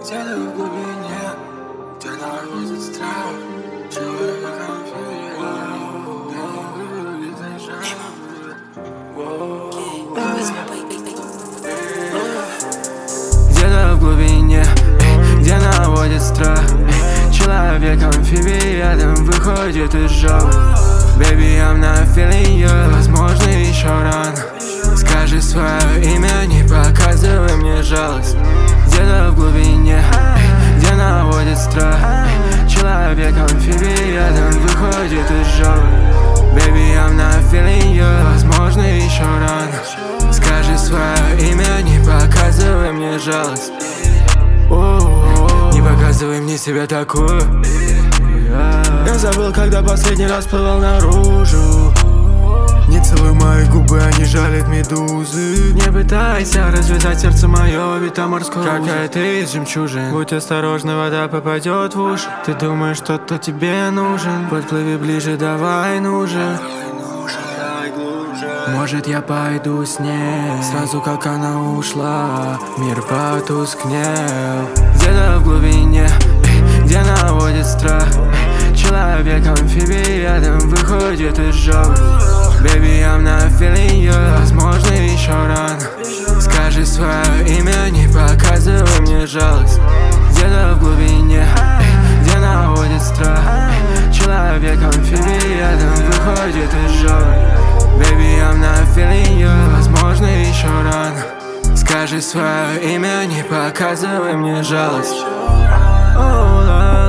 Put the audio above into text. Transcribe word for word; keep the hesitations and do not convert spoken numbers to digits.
Где-то в глубине, где наводит страх, человека Где-то в глубине, где наводит страх, человек-амфибия рядом выходит из жопы. Baby, I'm not feeling you, возможно, еще рано. Скажи свое имя, не показывай мне жалость. Где-то в глубине, где наводит страх, человек-амфибия рядом выходит из жопы. Baby, I'm not feeling you, возможно, еще рано. Скажи свое имя, не показывай мне жалость. Не показывай мне себя такую. Я забыл, когда последний раз плывал наружу. Не целуй мои губы, они жалят медузы. Не пытайся развязать сердце мое, ведь там морской какая ты из жемчужин. Будь осторожна, вода попадет в уши. Ты думаешь, что-то тебе нужен? Подплыви ближе, давай, нужен. Может, я пойду с ней. Сразу как она ушла, мир потускнел. Где-то в глубине, где наводит страх, человек-амфибия рядом выходит из жопы. Baby, I'm not feeling you, возможно, еще рано. Скажи свое имя, не показывай мне жалость. Где-то в глубине, где наводит страх, человек-амфибия рядом выходит из жопы. Baby, I'm not feeling you, возможно, еще рано. Скажи свое имя, не показывай мне жалость. Oh,